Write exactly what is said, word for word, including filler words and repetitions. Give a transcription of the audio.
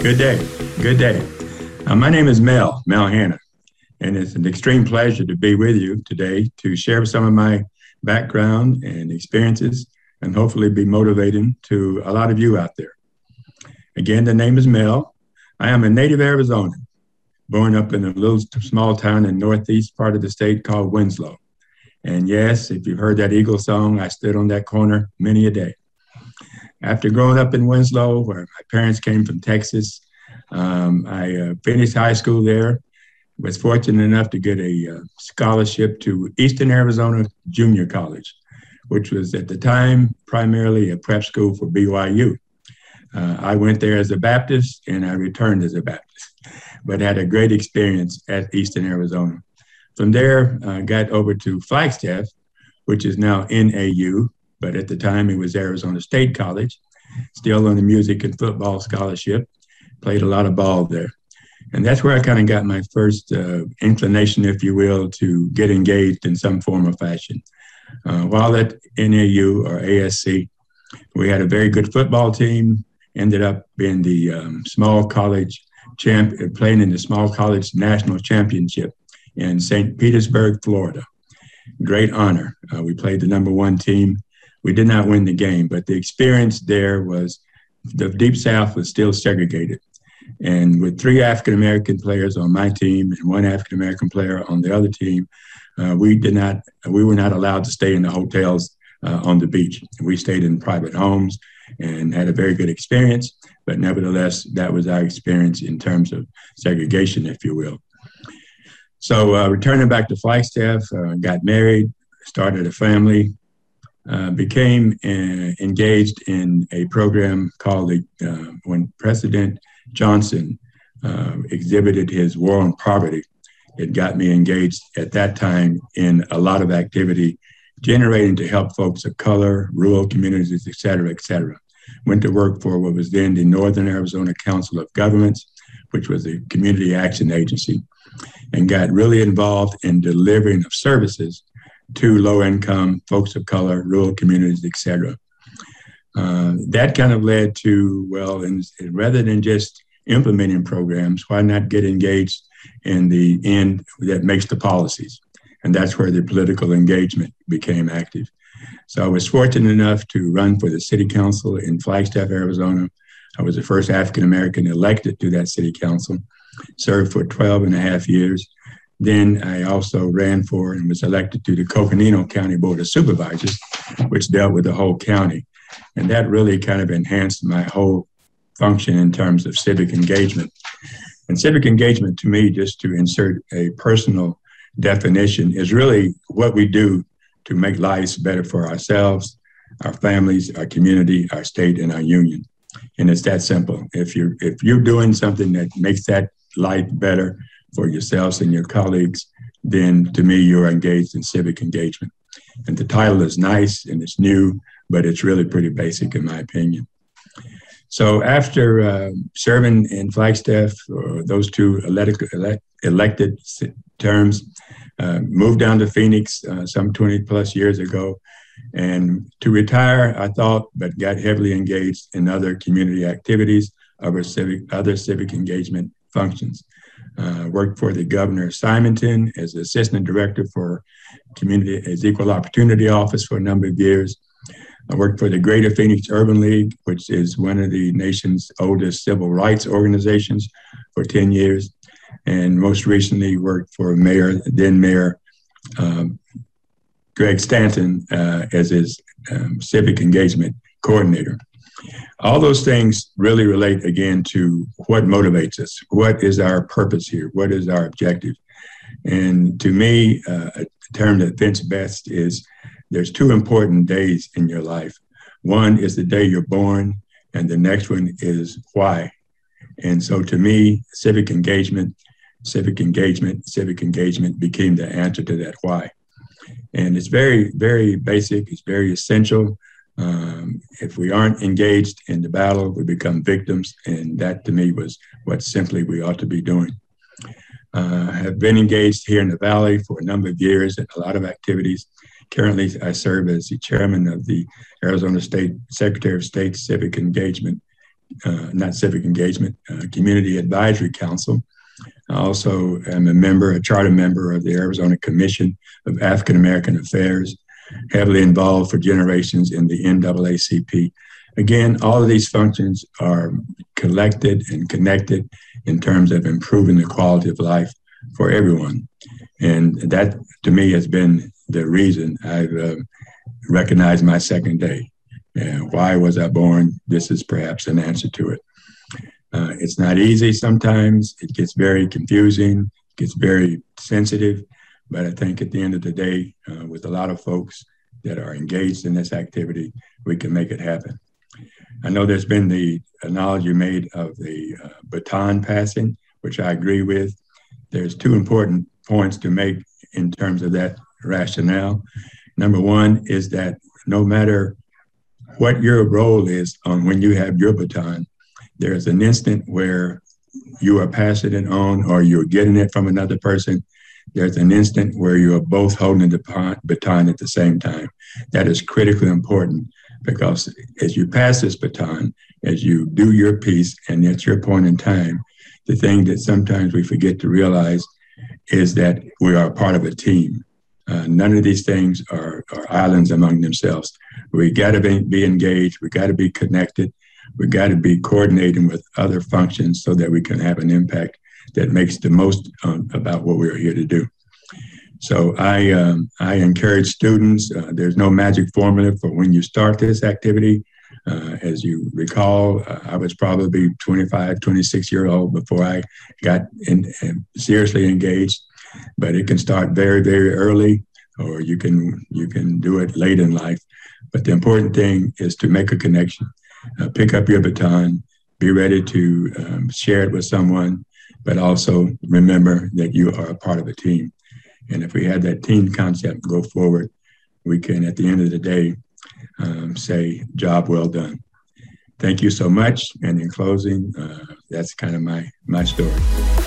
Good day. Good day. Uh, my name is Mel, Mel Hanna, and it's an extreme pleasure to be with you today to share some of my background and experiences and hopefully be motivating to a lot of you out there. Again, the name is Mel. I am a native Arizonan, born up in a little small town in northeast part of the state called Winslow. And yes, if you've heard that Eagle song, I stood on that corner many a day. After growing up in Winslow, where my parents came from Texas, um, I uh, finished high school there, was fortunate enough to get a uh, scholarship to Eastern Arizona Junior College, which was at the time primarily a prep school for B Y U. Uh, I went there as a Baptist and I returned as a Baptist, but had a great experience at Eastern Arizona. From there, I got over to Flagstaff, which is now N A U, but at the time it was Arizona State College, still on the music and football scholarship, played a lot of ball there. And that's where I kind of got my first uh, inclination, if you will, to get engaged in some form of fashion. Uh, while at N A U or A S C, we had a very good football team, ended up being the um, small college champ, playing in the small college national championship in Saint Petersburg, Florida. Great honor. Uh, we played the number one team. We did not win the game, but the experience there was the Deep South was still segregated. And with three African-American players on my team and one African-American player on the other team, uh, we did not, we were not allowed to stay in the hotels uh, on the beach. We stayed in private homes and had a very good experience, but nevertheless, that was our experience in terms of segregation, if you will. So uh, returning back to Flagstaff, uh, got married, started a family, Uh, became uh, engaged in a program called the, uh, when President Johnson uh, exhibited his war on poverty. It got me engaged at that time in a lot of activity generating to help folks of color, rural communities, et cetera, et cetera. Went to work for what was then the Northern Arizona Council of Governments, which was a community action agency, and got really involved in delivering of services to low-income folks of color, rural communities, et cetera. Uh, that kind of led to, well, and rather than just implementing programs, why not get engaged in the end that makes the policies? And that's where the political engagement became active. So I was fortunate enough to run for the city council in Flagstaff, Arizona. I was the first African-American elected to that city council, served for twelve and a half years. Then I also ran for and was elected to the Coconino County Board of Supervisors, which dealt with the whole county. And that really kind of enhanced my whole function in terms of civic engagement. And civic engagement, to me, just to insert a personal definition, is really what we do to make lives better for ourselves, our families, our community, our state, and our union. And it's that simple. If you're, if you're doing something that makes that life better for yourselves and your colleagues, then to me, you're engaged in civic engagement. And the title is nice and it's new, but it's really pretty basic in my opinion. So after uh, serving in Flagstaff, uh, those two elected, elect, elected terms, uh, moved down to Phoenix uh, some twenty plus years ago. And to retire, I thought, but got heavily engaged in other community activities, other civic, other civic engagement functions. Uh, worked for the governor of Simonton as assistant director for community as equal opportunity office for a number of years. I worked for the Greater Phoenix Urban League, which is one of the nation's oldest civil rights organizations, for ten years. And most recently worked for Mayor, then Mayor um, Greg Stanton uh, as his um, civic engagement coordinator. All those things really relate, again, to what motivates us. What is our purpose here? What is our objective? And to me, uh, a term that fits best is there's two important days in your life. One is the day you're born, and the next one is why. And so to me, civic engagement, civic engagement, civic engagement became the answer to that why. And it's very, very basic. It's very essential. Um, if we aren't engaged in the battle, we become victims. And that to me was what simply we ought to be doing. Uh, I have been engaged here in the Valley for a number of years in a lot of activities. Currently, I serve as the chairman of the Arizona State Secretary of State Civic Engagement uh, not civic engagement, uh, Community Advisory Council. I also am a member, a charter member of the Arizona Commission of African American Affairs, heavily involved for generations in the N double A C P. Again, all of these functions are collected and connected in terms of improving the quality of life for everyone. And that, to me, has been the reason I've uh, recognized my second day. And why was I born? This is perhaps an answer to it. Uh, it's not easy sometimes. It gets very confusing, gets very sensitive. But I think at the end of the day, uh, with a lot of folks that are engaged in this activity, we can make it happen. I know there's been the analogy made of the uh, baton passing, which I agree with. There's two important points to make in terms of that rationale. Number one is that no matter what your role is on when you have your baton, there's an instant where you are passing it on or you're getting it from another person. There's an instant where you're both holding the baton at the same time. That is critically important because as you pass this baton, as you do your piece and at your point in time, the thing that sometimes we forget to realize is that we are part of a team. Uh, none of these things are, are islands among themselves. We got to be, be engaged. We got to be connected. We got to be coordinating with other functions so that we can have an impact that makes the most um, about what we're here to do. So I, um, I encourage students, uh, there's no magic formula for when you start this activity. Uh, as you recall, uh, I was probably twenty-five, twenty-six year old before I got in, in seriously engaged, but it can start very, very early, or you can, you can do it late in life. But the important thing is to make a connection, uh, pick up your baton, be ready to um, share it with someone, but also remember that you are a part of a team. And if we have that team concept go forward, we can, at the end of the day, um, say, job well done. Thank you so much. And in closing, uh, that's kind of my, my story.